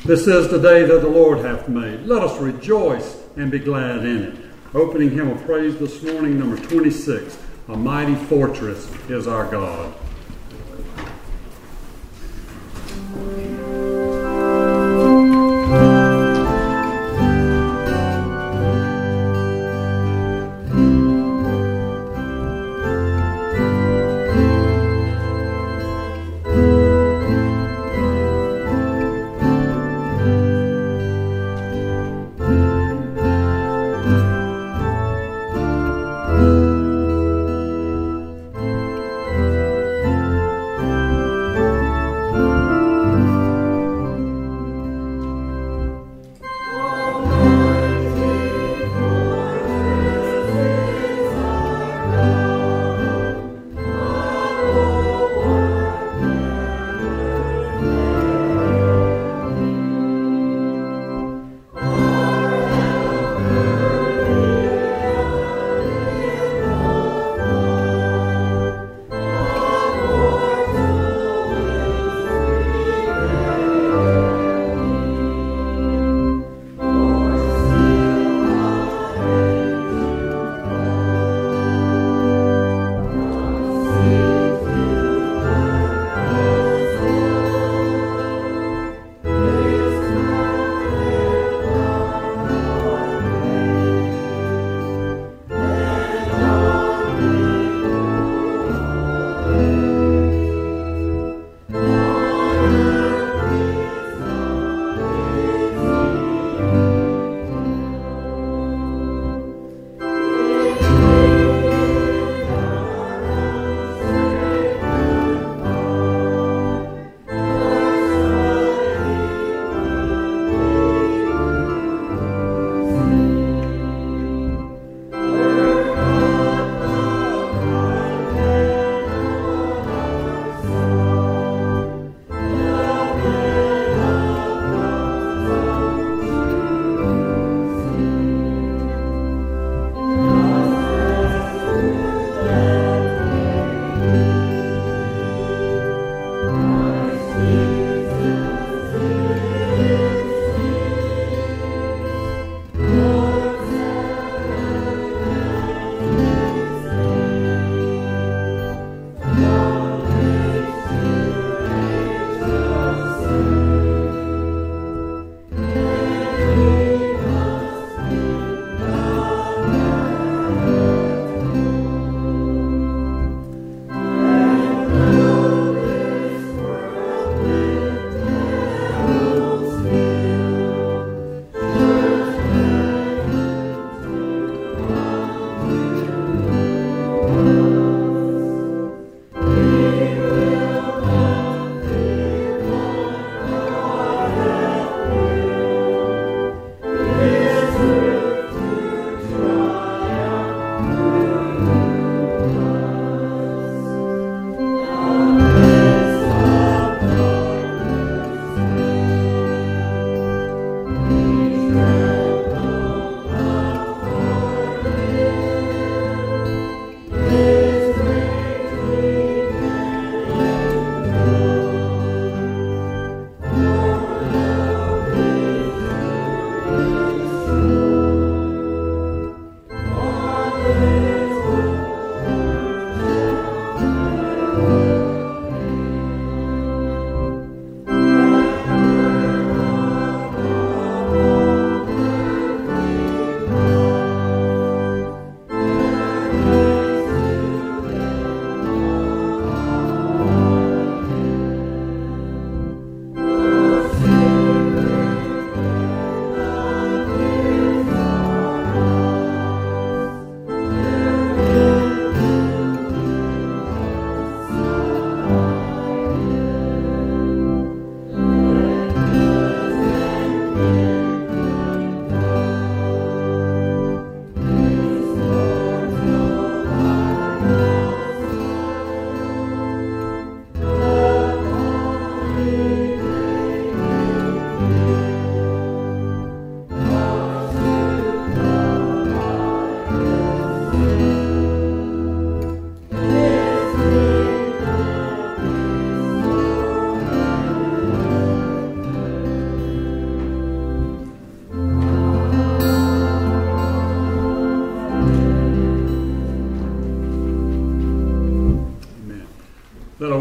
This is the day that the Lord hath made. Let us rejoice and be glad in it. Opening hymn of praise this morning, number 26. A mighty fortress is our God.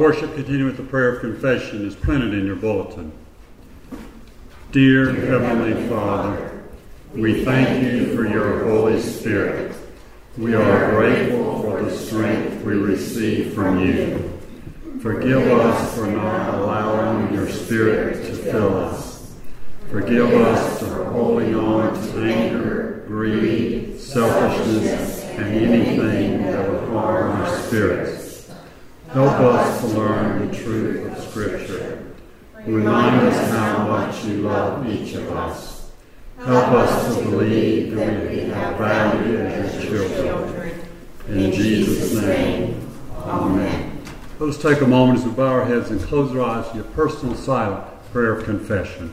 worship continue with the prayer of confession is printed in your bulletin. Dear Heavenly Father, we thank you for your Holy Spirit. We are grateful for the strength we receive from you. Forgive us for not allowing your Spirit to fill us. Forgive us for holding on to anger, greed, selfishness, and anything that would harm our spirits. Help us to learn the truth of Scripture. Remind us how much you love each of us. Help us to believe that we have value as your children. In Jesus' name, amen. Let us take a moment as we bow our heads and close our eyes to your personal silent prayer of confession.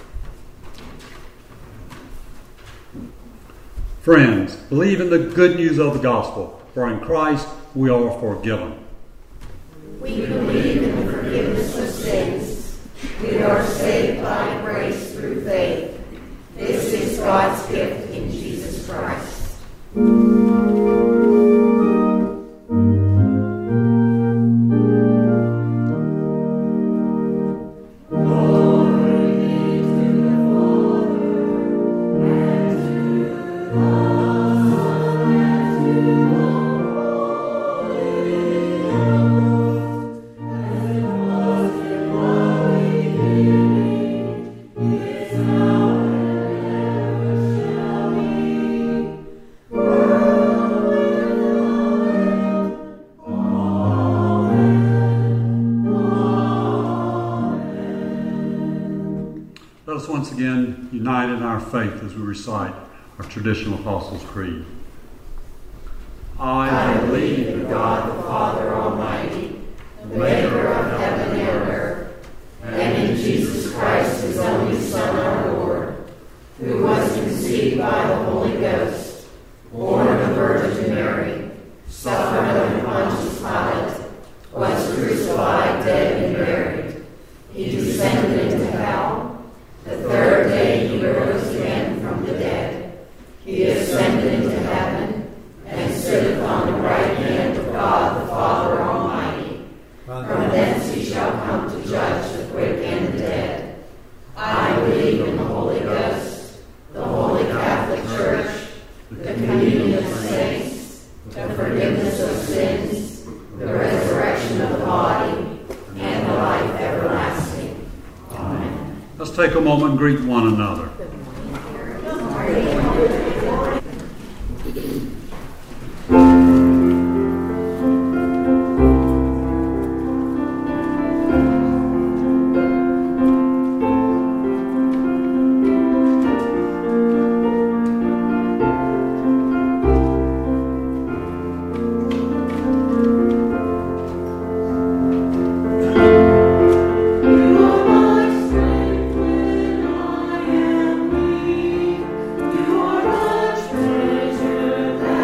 Friends, believe in the good news of the gospel, for in Christ we are forgiven. We believe in the forgiveness of sins. We are saved by grace through faith. This is God's gift in Jesus Christ. Once again, united in our faith as we recite our traditional Apostles' Creed. I believe in God the Father Almighty, the maker of heaven and earth, and in Jesus Christ, his only Son, our Lord, who was conceived by the Holy Ghost, born of the Virgin Mary, suffered under Pontius Pilate, was crucified, dead, and buried. He descended into hell. The third day he rose again from the dead. He ascended into heaven and sitteth on the right hand of God the Father Almighty. From thence he shall come to judge the quick and the dead. I believe in the Holy Ghost, the Holy Catholic Church, the communion of saints, the forgiveness of sins, the resurrection of the body, and the life everlasting. Amen. Let's take a moment and greet one another. You are much treasure.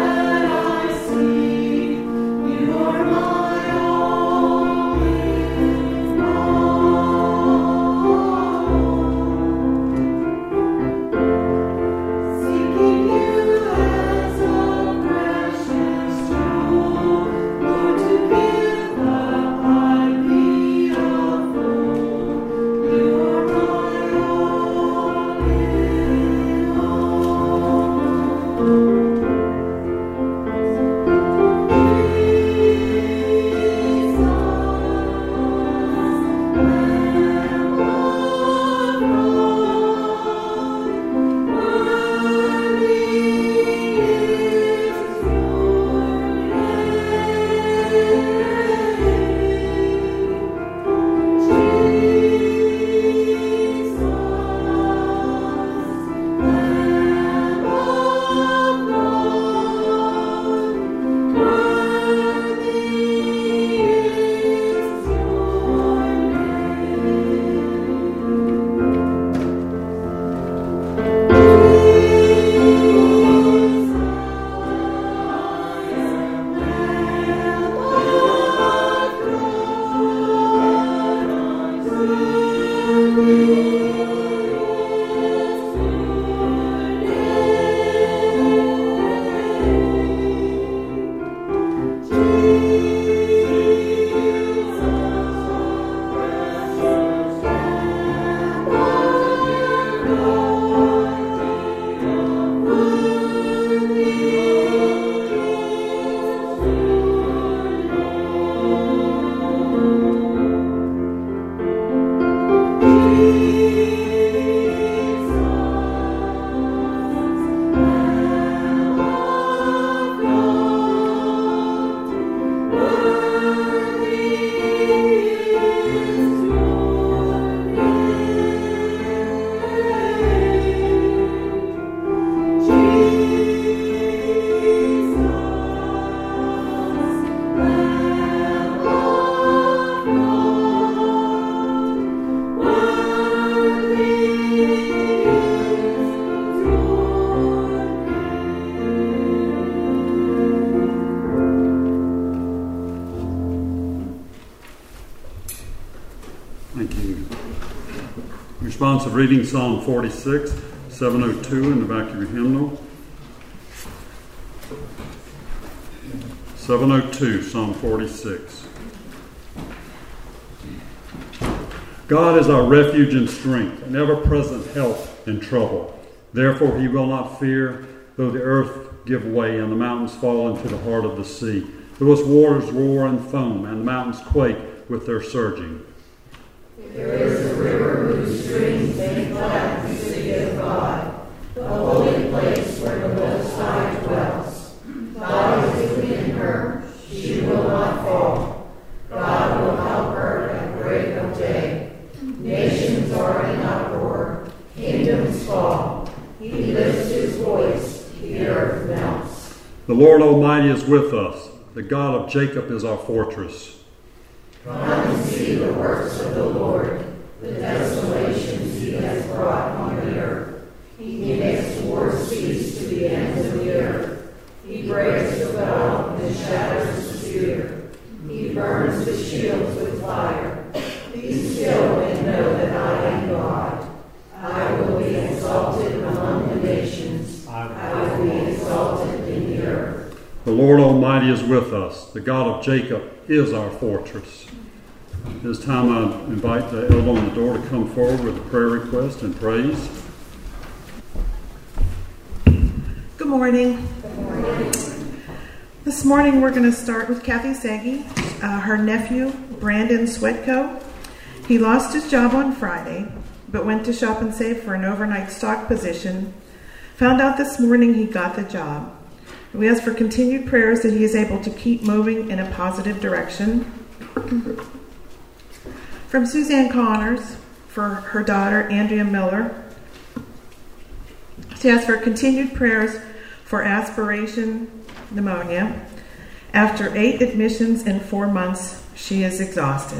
responsive reading Psalm 46, 702 in the back of your hymnal. 702, Psalm 46. God is our refuge and strength, an ever-present help in trouble. Therefore he will not fear, though the earth give way and the mountains fall into the heart of the sea. Though its waters roar and foam, and the mountains quake with their surging. There is a river whose streams make glad the city of God, the holy place where the Most High dwells. God is within her, she will not fall. God will help her at break of day. Nations are in uproar, kingdoms fall. He lifts his voice, the earth melts. The Lord Almighty is with us. The God of Jacob is our fortress. Come and see the works of the Lord, the desolations he has brought on the earth. He makes war cease to the ends of the earth. He breaks the bow and shatters the spear. He burns the shields with fire. Be still and know that I am God. I will be exalted among the nations. I will be exalted in the earth. The Lord Almighty is with us. The God of Jacob is our fortress. This time I invite the elder on the door to come forward with a prayer request and praise. Good morning. Good morning. This morning we're going to start with Kathy Sagi, her nephew, Brandon Swetko. He lost his job on Friday, but went to Shop and Save for an overnight stock position. Found out this morning he got the job. We ask for continued prayers that he is able to keep moving in a positive direction. From Suzanne Connors, for her daughter, Andrea Miller. She asks for continued prayers for aspiration pneumonia. After 8 admissions in 4 months, she is exhausted.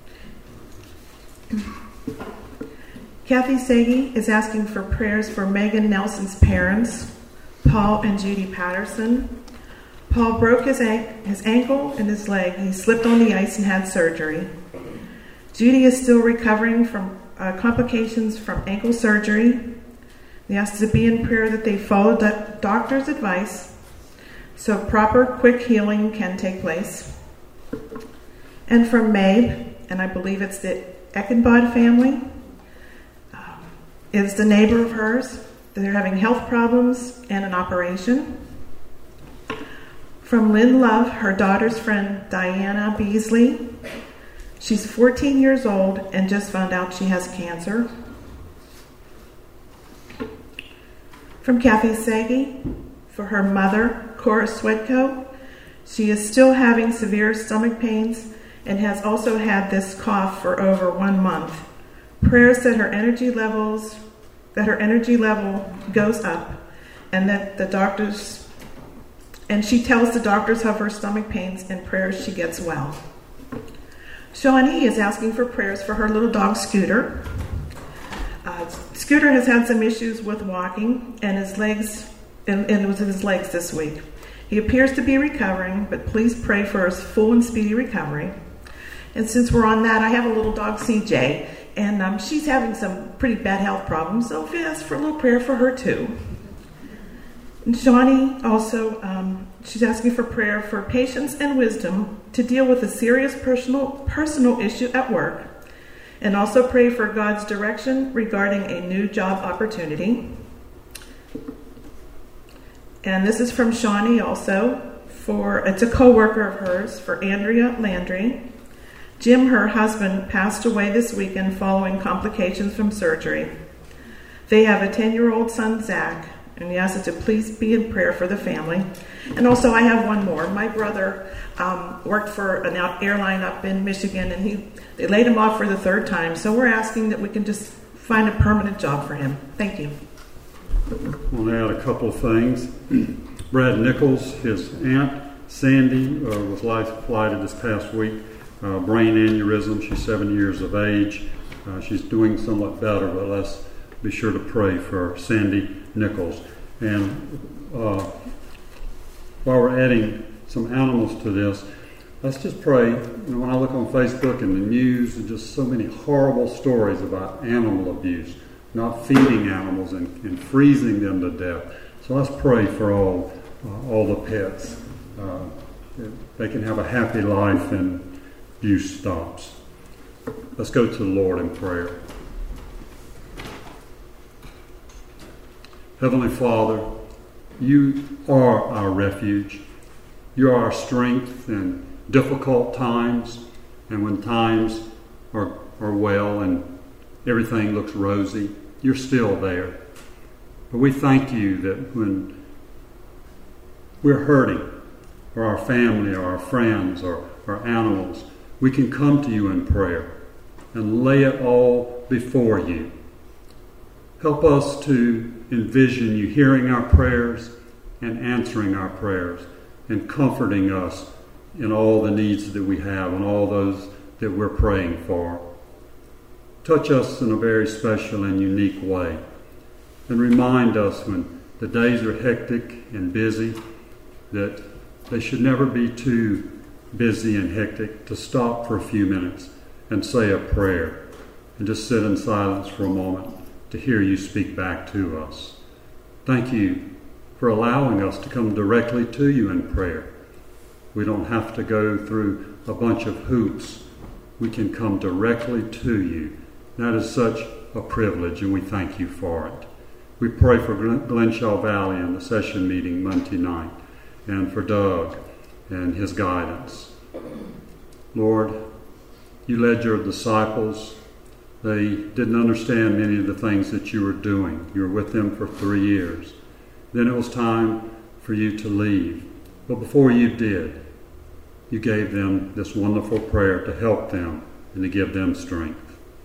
Kathy Sagi is asking for prayers for Megan Nelson's parents, Paul and Judy Patterson. Paul broke his ankle and his leg. He slipped on the ice and had surgery. Judy is still recovering from complications from ankle surgery. They ask to be in prayer that they follow the doctor's advice so proper, quick healing can take place. And from Mabe, and I believe it's the Eckenbod family, is the neighbor of hers. They're having health problems and an operation. From Lynn Love, her daughter's friend, Diana Beasley. She's 14 years old and just found out she has cancer. From Kathy Sagi, for her mother, Cora Swetko. She is still having severe stomach pains and has also had this cough for over 1 month. Prayers that her energy level goes up, and that she tells the doctors of her stomach pains and prayers she gets well. Shawnee is asking for prayers for her little dog Scooter. Scooter has had some issues with walking and his legs, and it was in his legs this week. He appears to be recovering, but please pray for his full and speedy recovery. And since we're on that, I have a little dog, CJ, and she's having some pretty bad health problems, so if you ask for a little prayer for her too. And Shawnee also, she's asking for prayer for patience and wisdom to deal with a serious personal issue at work, and also pray for God's direction regarding a new job opportunity. And this is from Shawnee also, it's a co-worker of hers, for Andrea Landry. Jim, her husband, passed away this weekend following complications from surgery. They have a 10-year-old son, Zach, and he asks us to please be in prayer for the family. And also I have one more. My brother worked for an airline up in Michigan, and they laid him off for the 3rd time. So we're asking that we can just find a permanent job for him. Thank you. I want to add a couple of things. Brad Nichols, his aunt, Sandy, was life-flighted this past week. Brain aneurysm. She's 7 years of age. She's doing somewhat better, but let's be sure to pray for Sandy Nichols. And while we're adding some animals to this, let's just pray. When I look on Facebook and the news, and just so many horrible stories about animal abuse. not feeding animals and freezing them to death. So let's pray for all the pets. They can have a happy life and abuse stops. Let's go to the Lord in prayer. Heavenly Father, you are our refuge. You are our strength in difficult times, and when times are well and everything looks rosy, you're still there. But we thank you that when we're hurting, or our family, or our friends, or our animals, we can come to you in prayer and lay it all before you. Help us to envision you hearing our prayers and answering our prayers and comforting us in all the needs that we have and all those that we're praying for. Touch us in a very special and unique way, and remind us when the days are hectic and busy that they should never be too busy and hectic to stop for a few minutes and say a prayer and just sit in silence for a moment to hear you speak back to us. Thank you for allowing us to come directly to you in prayer. We don't have to go through a bunch of hoops. We can come directly to you. That is such a privilege, and we thank you for it. We pray for Glenshaw Valley and the session meeting Monday night, and for Doug and his guidance. Lord, you led your disciples. They didn't understand many of the things that you were doing. You were with them for 3 years. Then it was time for you to leave. But before you did, you gave them this wonderful prayer to help them and to give them strength.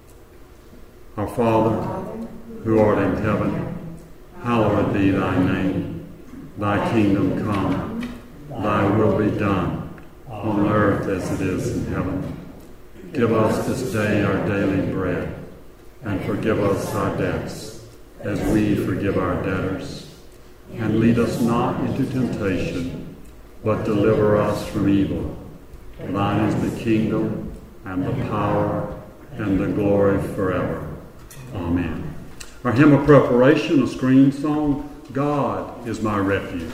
Our Father, who art in heaven, hallowed be thy name. Thy kingdom come, thy will be done, on earth as it is in heaven. Give us this day our daily bread, and forgive us our debts, as we forgive our debtors. And lead us not into temptation, but deliver us from evil. Thine is the kingdom, and the power, and the glory forever. Amen. Our hymn of preparation, a screen song, God is my refuge.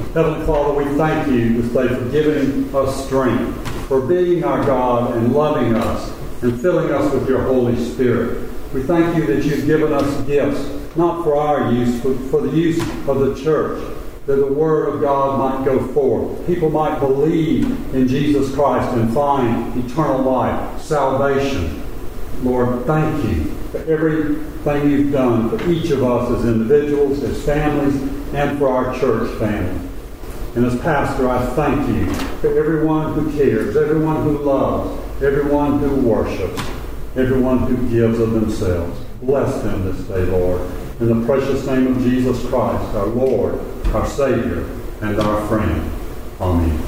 Heavenly Father, we thank you this day for giving us strength, for being our God and loving us and filling us with your Holy Spirit. We thank you that you've given us gifts, not for our use, but for the use of the church, that the Word of God might go forth. People might believe in Jesus Christ and find eternal life, salvation. Lord, thank you for everything you've done for each of us as individuals, as families, and for our church family. And as pastor, I thank you for everyone who cares, everyone who loves, everyone who worships, everyone who gives of themselves. Bless them this day, Lord. In the precious name of Jesus Christ, our Lord, our Savior, and our friend. Amen.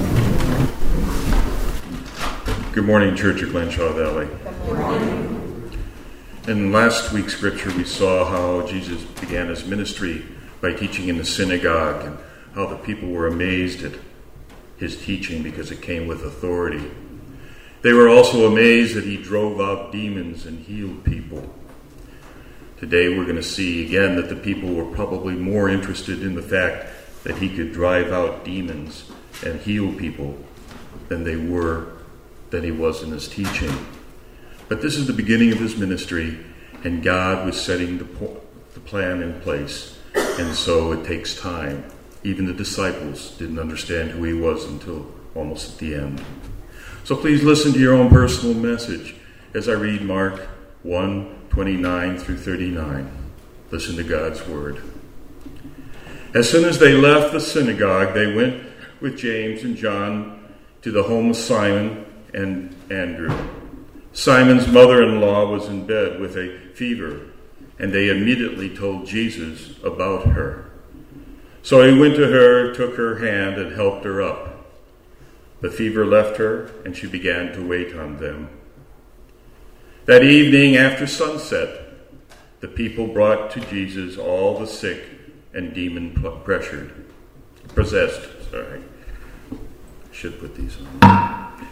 Good morning, Church of Glenshaw Valley. Good morning. In last week's scripture, we saw how Jesus began his ministry by teaching in the synagogue and how the people were amazed at his teaching because it came with authority. They were also amazed that he drove out demons and healed people. Today we're going to see again that the people were probably more interested in the fact that he could drive out demons and heal people than he was in his teaching. But this is the beginning of his ministry, and God was setting the plan in place, and so it takes time. Even the disciples didn't understand who he was until almost at the end. So please listen to your own personal message as I read Mark 1:29 through 39. Listen to God's word. As soon as they left the synagogue, they went with James and John to the home of Simon and Andrew. Simon's mother-in-law was in bed with a fever, and they immediately told Jesus about her. So he went to her, took her hand, and helped her up. The fever left her, and she began to wait on them. That evening after sunset, the people brought to Jesus all the sick and possessed. Should put these on.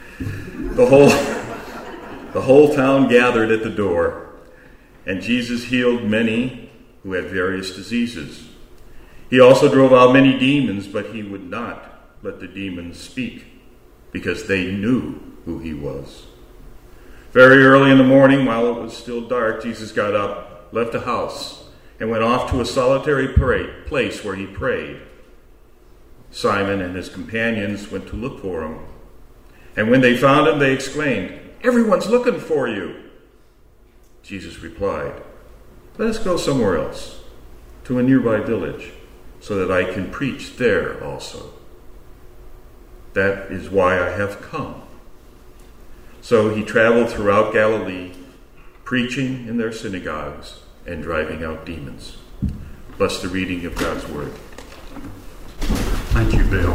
The whole town gathered at the door, and Jesus healed many who had various diseases. He also drove out many demons, but he would not let the demons speak, because they knew who he was. Very early in the morning, while it was still dark, Jesus got up, left the house, and went off to a solitary place where he prayed. Simon and his companions went to look for him. And when they found him, they exclaimed, "Everyone's looking for you." Jesus replied, "Let us go somewhere else, to a nearby village, so that I can preach there also. That is why I have come." So he traveled throughout Galilee, preaching in their synagogues and driving out demons. Bless the reading of God's word. Thank you, Bill.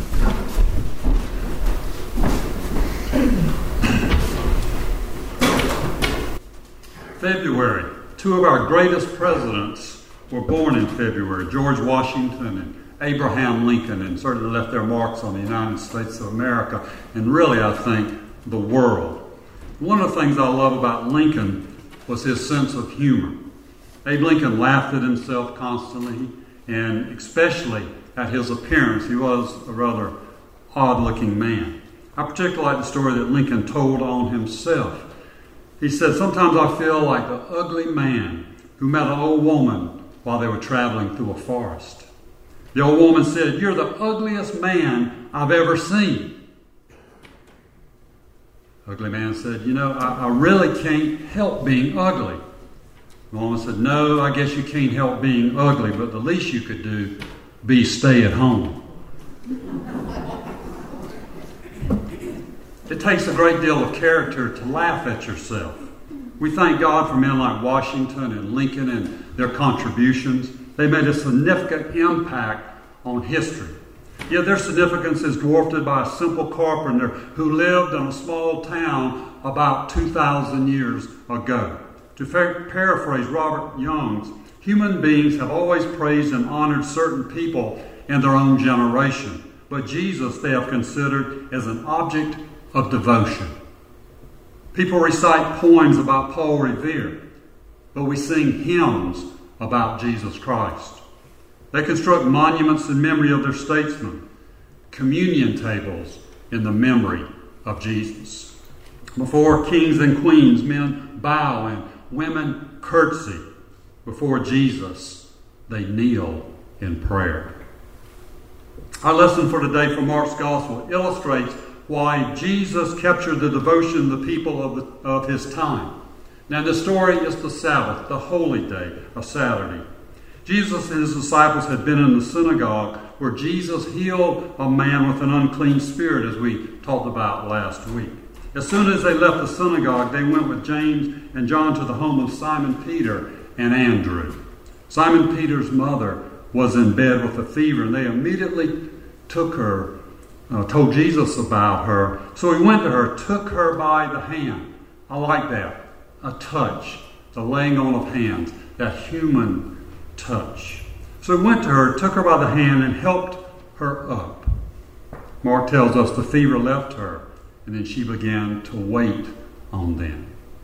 February. Two of our greatest presidents were born in February, George Washington and Abraham Lincoln, and certainly left their marks on the United States of America, and really, I think, the world. One of the things I love about Lincoln was his sense of humor. Abe Lincoln laughed at himself constantly, and especially at his appearance. He was a rather odd-looking man. I particularly like the story that Lincoln told on himself. He said, "Sometimes I feel like the ugly man who met an old woman while they were traveling through a forest. The old woman said, 'You're the ugliest man I've ever seen.' The ugly man said, 'I really can't help being ugly.' The woman said, 'No, I guess you can't help being ugly, but the least you could do be stay at home.'" It takes a great deal of character to laugh at yourself. We thank God for men like Washington and Lincoln and their contributions. They made a significant impact on history. Yet their significance is dwarfed by a simple carpenter who lived in a small town about 2,000 years ago. To paraphrase Robert Young's, human beings have always praised and honored certain people in their own generation, but Jesus they have considered as an object of devotion. People recite poems about Paul Revere, but we sing hymns about Jesus Christ. They construct monuments in memory of their statesmen, communion tables in the memory of Jesus. Before kings and queens, men bow and women curtsy. Before Jesus, they kneel in prayer. Our lesson for today from Mark's Gospel illustrates why Jesus captured the devotion of the people of his time. Now, the story is the Sabbath, the holy day of Saturday. Jesus and his disciples had been in the synagogue where Jesus healed a man with an unclean spirit, as we talked about last week. As soon as they left the synagogue, they went with James and John to the home of Simon Peter and Andrew. Simon Peter's mother was in bed with a fever, and they immediately took her, told Jesus about her. So he went to her, took her by the hand. I like that. A touch, the laying on of hands, that human touch. So he went to her, took her by the hand, and helped her up. Mark tells us the fever left her, and then she began to wait on them.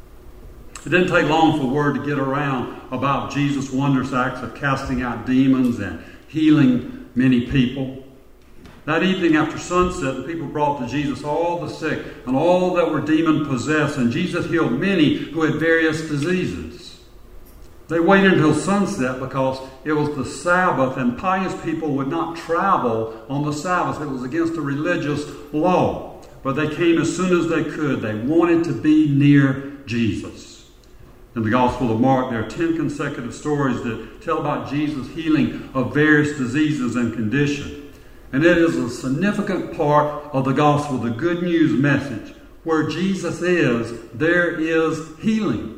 It didn't take long for word to get around about Jesus' wondrous acts of casting out demons and healing many people. That evening after sunset, the people brought to Jesus all the sick and all that were demon-possessed, and Jesus healed many who had various diseases. They waited until sunset because it was the Sabbath, and pious people would not travel on the Sabbath. It was against the religious law. But they came as soon as they could. They wanted to be near Jesus. In the Gospel of Mark, there are 10 consecutive stories that tell about Jesus' healing of various diseases and conditions. And it is a significant part of the gospel, the good news message. Where Jesus is, there is healing.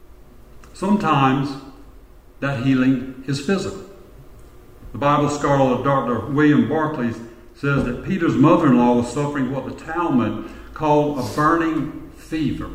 Sometimes that healing is physical. The Bible scholar Dr. William Barclay says that Peter's mother-in-law was suffering what the Talmud called a burning fever.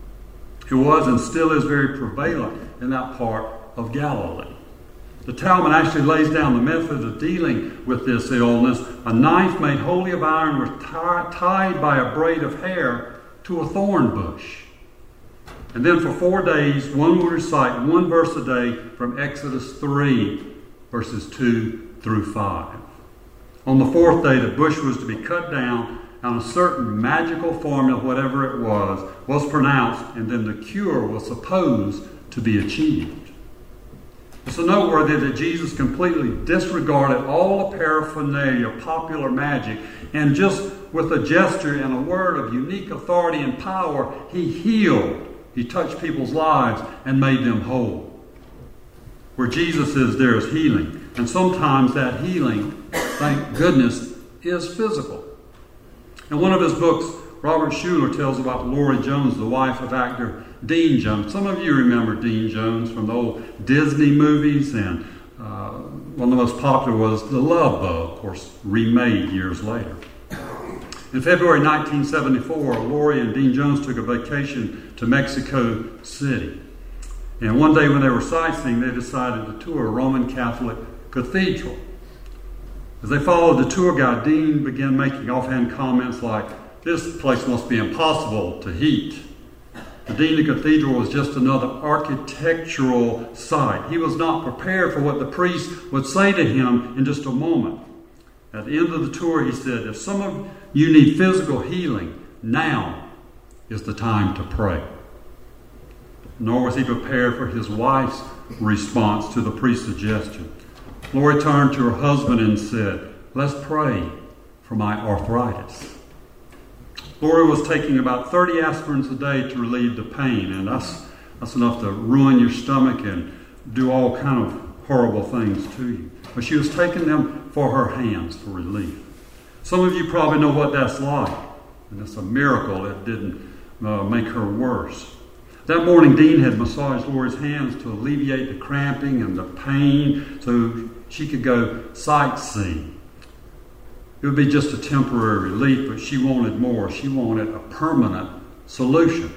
It was and still is very prevalent in that part of Galilee. The Talmud actually lays down the method of dealing with this illness. A knife made wholly of iron was tied by a braid of hair to a thorn bush. And then for 4 days, one would recite one verse a day from Exodus 3, verses 2 through 5. On the 4th day, the bush was to be cut down, and a certain magical formula, whatever it was pronounced, and then the cure was supposed to be achieved. It's noteworthy that Jesus completely disregarded all the paraphernalia of popular magic, and just with a gesture and a word of unique authority and power, he healed. He touched people's lives and made them whole. Where Jesus is, there is healing. And sometimes that healing, thank goodness, is physical. In one of his books, Robert Schuller tells about Lori Jones, the wife of actor Dean Jones. Some of you remember Dean Jones from the old Disney movies, and one of the most popular was The Love Bug, of course, remade years later. In February 1974, Lori and Dean Jones took a vacation to Mexico City. And one day when they were sightseeing, they decided to tour a Roman Catholic cathedral. As they followed the tour guide, Dean began making offhand comments like, "This place must be impossible to heat." The Dean of the Cathedral was just another architectural site. He was not prepared for what the priest would say to him in just a moment. At the end of the tour, he said, "If some of you need physical healing, now is the time to pray." Nor was he prepared for his wife's response to the priest's suggestion. Lori turned to her husband and said, "Let's pray for my arthritis." Lori was taking about 30 aspirins a day to relieve the pain, and that's enough to ruin your stomach and do all kind of horrible things to you. But she was taking them for her hands for relief. Some of you probably know what that's like, and it's a miracle it didn't make her worse. That morning, Dean had massaged Lori's hands to alleviate the cramping and the pain so she could go sightseeing. It would be just a temporary relief, but she wanted more. She wanted a permanent solution.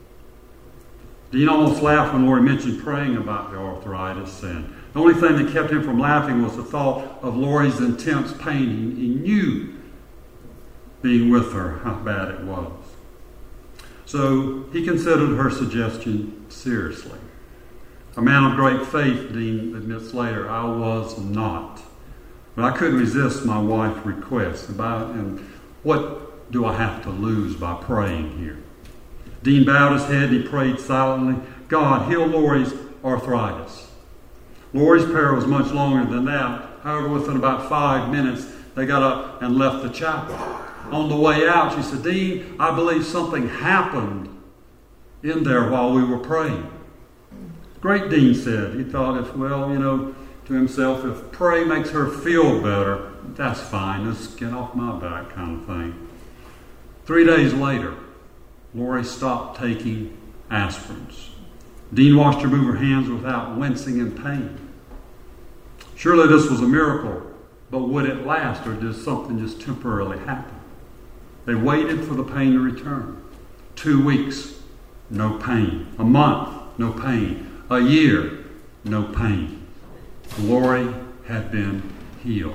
Dean almost laughed when Lori mentioned praying about the arthritis, and the only thing that kept him from laughing was the thought of Lori's intense pain. He knew, being with her, how bad it was. So he considered her suggestion seriously. A man of great faith, Dean admits later, I was not. But I couldn't resist my wife's request. And what do I have to lose by praying here? Dean bowed his head and he prayed silently, God, heal Lori's arthritis. Lori's prayer was much longer than that. However, within about 5 minutes, they got up and left the chapel. On the way out, she said, Dean, I believe something happened in there while we were praying. Great, Dean said. He thought, to himself, if pray makes her feel better, that's fine. Let's get off my back kind of thing. 3 days later, Lori stopped taking aspirins. Dean watched her move her hands without wincing in pain. Surely this was a miracle, but would it last, or did something just temporarily happen? They waited for the pain to return. 2 weeks, no pain. A month, no pain. A year, no pain. Lori had been healed.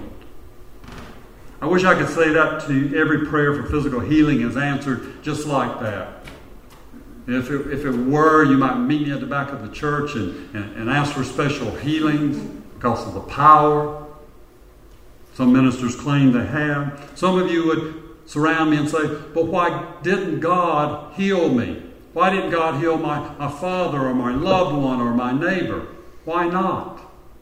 I wish I could say that to every prayer for physical healing is answered just like that. If it were, you might meet me at the back of the church and ask for special healings because of the power. Some ministers claim they have. Some of you would surround me and say, but why didn't God heal me? Why didn't God heal my father or my loved one or my neighbor? Why not?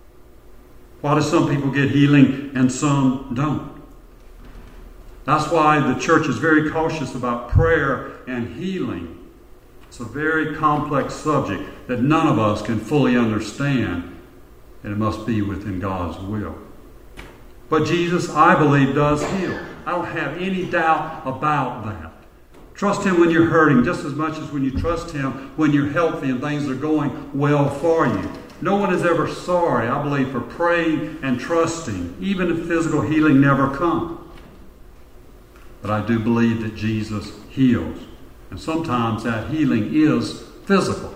Why do some people get healing and some don't? That's why the church is very cautious about prayer and healing. It's a very complex subject that none of us can fully understand, and it must be within God's will. But Jesus, I believe, does heal. I don't have any doubt about that. Trust Him when you're hurting just as much as when you trust Him when you're healthy and things are going well for you. No one is ever sorry, I believe, for praying and trusting, even if physical healing never comes. But I do believe that Jesus heals. And sometimes that healing is physical.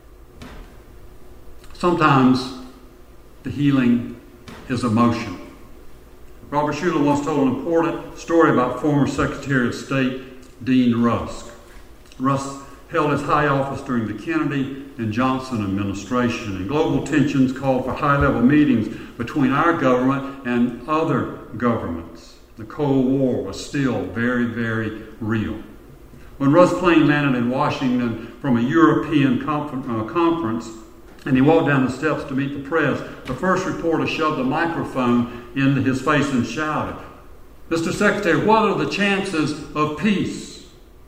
Sometimes the healing is emotional. Robert Schuller once told an important story about former Secretary of State Dean Rusk. Rusk held his high office during the Kennedy and Johnson administration, and global tensions called for high-level meetings between our government and other governments. The Cold War was still very, very real. When Rusk's plane landed in Washington from a European conference, and he walked down the steps to meet the press, the first reporter shoved a microphone into his face and shouted, Mr. Secretary, what are the chances of peace?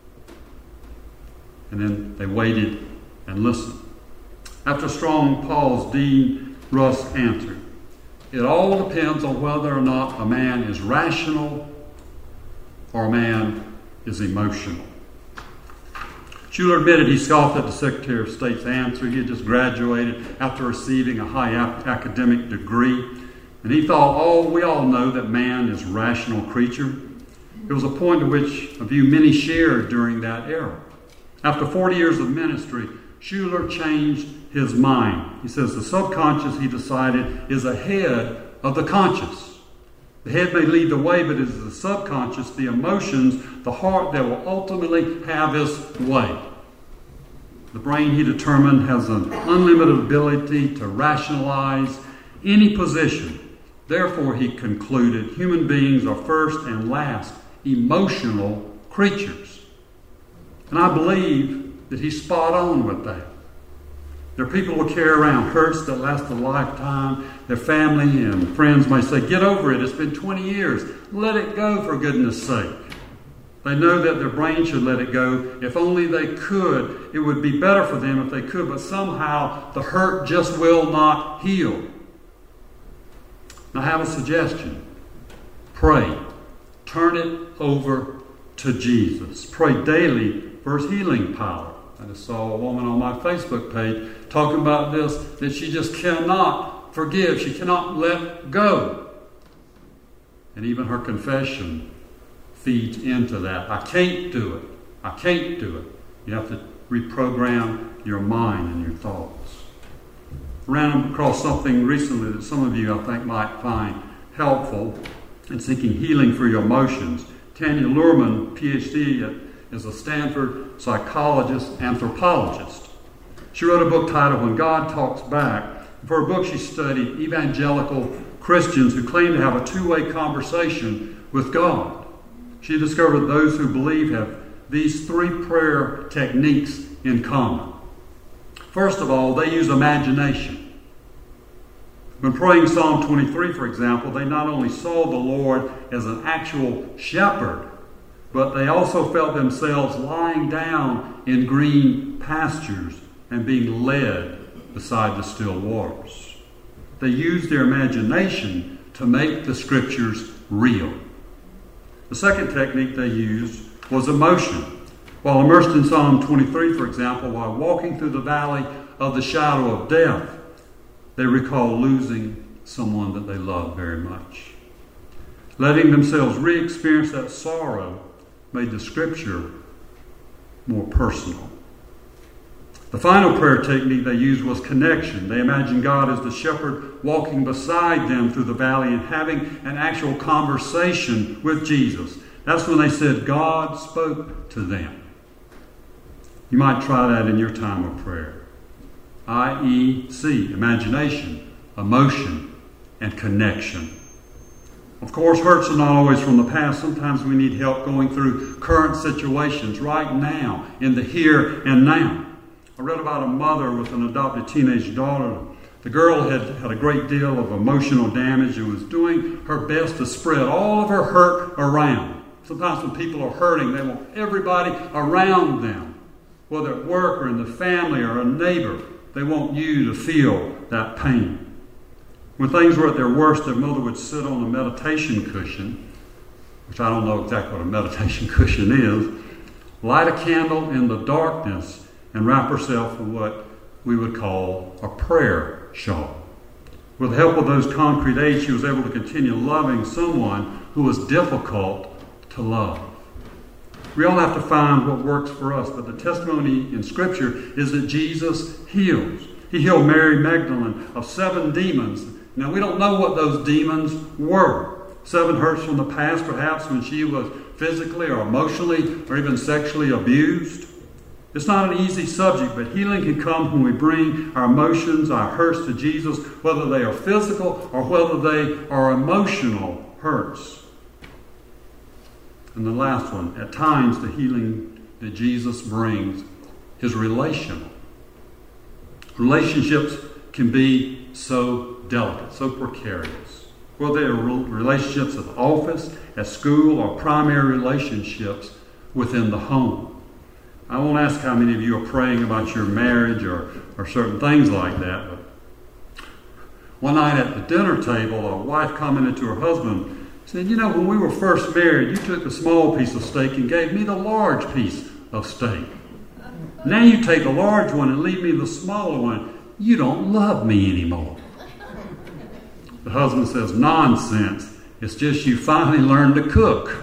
And then they waited and listened. After a strong pause, Dean Rusk answered, it all depends on whether or not a man is rational or a man is emotional. Schuller admitted he scoffed at the Secretary of State's answer. He had just graduated after receiving a high academic degree. And he thought, we all know that man is a rational creature. It was a point to which a view many shared during that era. After 40 years of ministry, Schuller changed his mind. He says the subconscious, he decided, is ahead of the conscious. The head may lead the way, but it is the subconscious, the emotions, the heart that will ultimately have its way. The brain, he determined, has an unlimited ability to rationalize any position. Therefore, he concluded, human beings are first and last emotional creatures. And I believe that he's spot on with that. There are people who carry around hurts that last a lifetime. Their family and friends may say, get over it. It's been 20 years. Let it go, for goodness sake. They know that their brain should let it go. If only they could, it would be better for them if they could. But somehow the hurt just will not heal. Now I have a suggestion. Pray. Turn it over to Jesus. Pray daily for His healing power. I just saw a woman on my Facebook page talking about this, that she just cannot forgive. She cannot let go. And even her confession feeds into that. I can't do it. I can't do it. You have to reprogram your mind and your thoughts. I ran across something recently that some of you, I think, might find helpful in seeking healing for your emotions. Tanya Luhrmann, PhD, is a Stanford psychologist, anthropologist. She wrote a book titled When God Talks Back. For her book, she studied evangelical Christians who claim to have a two-way conversation with God. She discovered those who believe have these three prayer techniques in common. First of all, they use imagination. When praying Psalm 23, for example, they not only saw the Lord as an actual shepherd, but they also felt themselves lying down in green pastures and being led beside the still waters. They used their imagination to make the Scriptures real. The second technique they used was emotion. While immersed in Psalm 23, for example, while walking through the valley of the shadow of death, they recall losing someone that they loved very much. Letting themselves re-experience that sorrow made the Scripture more personal. The final prayer technique they used was connection. They imagined God as the shepherd walking beside them through the valley and having an actual conversation with Jesus. That's when they said God spoke to them. You might try that in your time of prayer. IEC, imagination, emotion, and connection. Of course, hurts are not always from the past. Sometimes we need help going through current situations right now, in the here and now. I read about a mother with an adopted teenage daughter. The girl had a great deal of emotional damage and was doing her best to spread all of her hurt around. Sometimes when people are hurting, they want everybody around them, whether at work or in the family or a neighbor. They want you to feel that pain. When things were at their worst, their mother would sit on a meditation cushion, which I don't know exactly what a meditation cushion is, light a candle in the darkness, and wrap herself in what we would call a prayer shawl. With the help of those concrete aids, she was able to continue loving someone who was difficult to love. We all have to find what works for us, but the testimony in Scripture is that Jesus heals. He healed Mary Magdalene of 7 demons. Now, we don't know what those demons were. 7 hurts from the past, perhaps, when she was physically or emotionally or even sexually abused. It's not an easy subject, but healing can come when we bring our emotions, our hurts to Jesus, whether they are physical or whether they are emotional hurts. And the last one, at times the healing that Jesus brings is relational. Relationships can be so delicate, so precarious. Whether they are relationships at the office, at school, or primary relationships within the home. I won't ask how many of you are praying about your marriage or certain things like that. But one night at the dinner table, a wife commented to her husband, said, "You know, when we were first married, you took the small piece of steak and gave me the large piece of steak. Now you take the large one and leave me the smaller one. You don't love me anymore." The husband says, "Nonsense. It's just you finally learned to cook."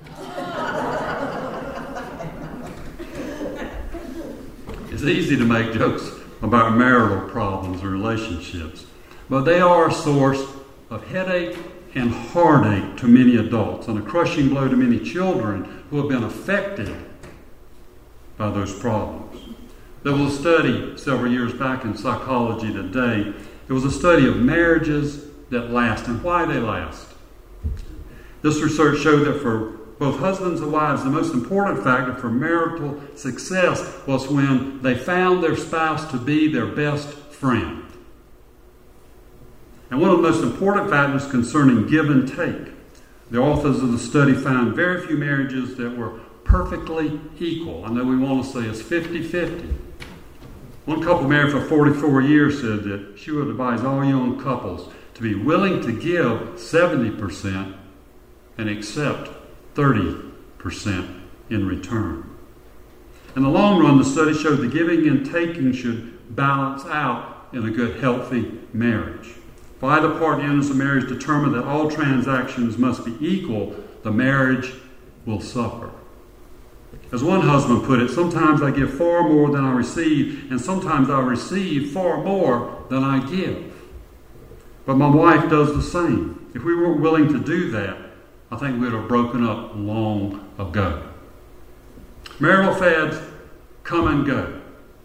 It's easy to make jokes about marital problems or relationships, but they are a source of headache and heartache to many adults and a crushing blow to many children who have been affected by those problems. There was a study several years back in Psychology Today. It was a study of marriages that last and why they last. This research showed that for both husbands and wives, the most important factor for marital success was when they found their spouse to be their best friend. And one of the most important factors concerning give and take. The authors of the study found very few marriages that were perfectly equal. I know we want to say it's 50-50. One couple married for 44 years said that she would advise all young couples to be willing to give 70% and accept 30% in return. In the long run, the study showed the giving and taking should balance out in a good, healthy marriage. If either party enters the marriage determined that all transactions must be equal, the marriage will suffer. As one husband put it, sometimes I give far more than I receive, and sometimes I receive far more than I give. But my wife does the same. If we weren't willing to do that, I think we would have broken up long ago. Marital fads come and go.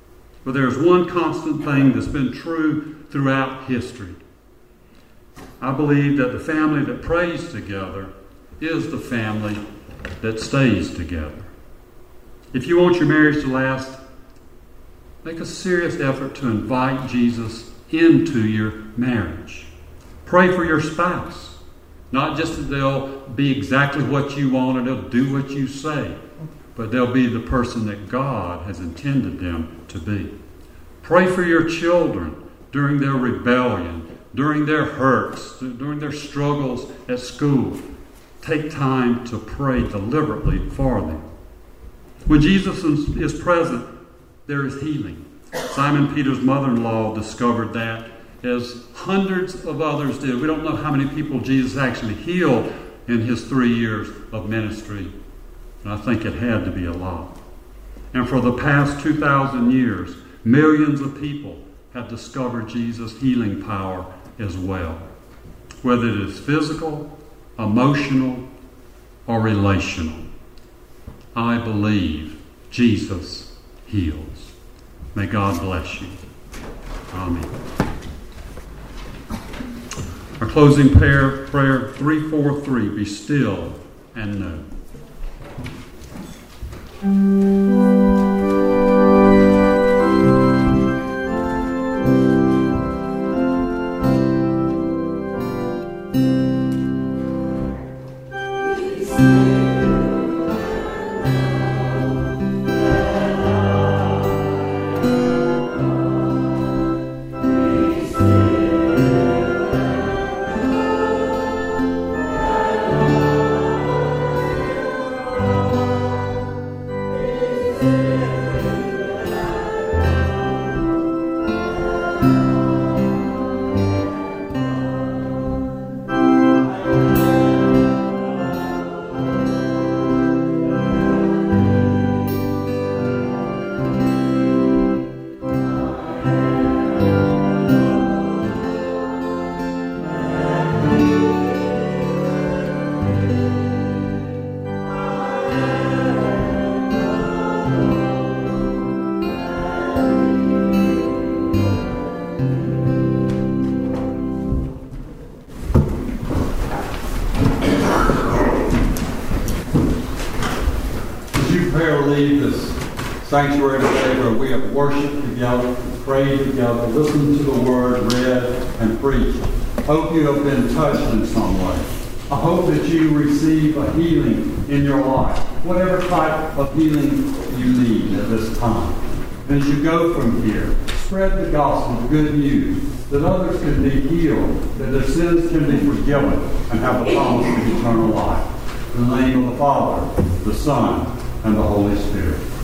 But there's one constant thing that's been true throughout history. I believe that the family that prays together is the family that stays together. If you want your marriage to last, make a serious effort to invite Jesus into your marriage. Pray for your spouse. Not just that they'll be exactly what you want or they'll do what you say, but they'll be the person that God has intended them to be. Pray for your children during their rebellion, during their hurts, during their struggles at school. Take time to pray deliberately for them. When Jesus is present, there is healing. Simon Peter's mother-in-law discovered that, as hundreds of others did. We don't know how many people Jesus actually healed in his 3 years of ministry, and I think it had to be a lot. And for the past 2,000 years, millions of people have discovered Jesus' healing power as well, whether it is physical, emotional, or relational. I believe Jesus heals. May God bless you. Amen. Our closing prayer 343, be still and know. Sanctuary today where we have worshiped together, prayed together, listened to the word read and preached. Hope you have been touched in some way. I hope that you receive a healing in your life, whatever type of healing you need at this time. And as you go from here, spread the gospel, the good news, that others can be healed, that their sins can be forgiven, and have the promise of eternal life. In the name of the Father, the Son, and the Holy Spirit.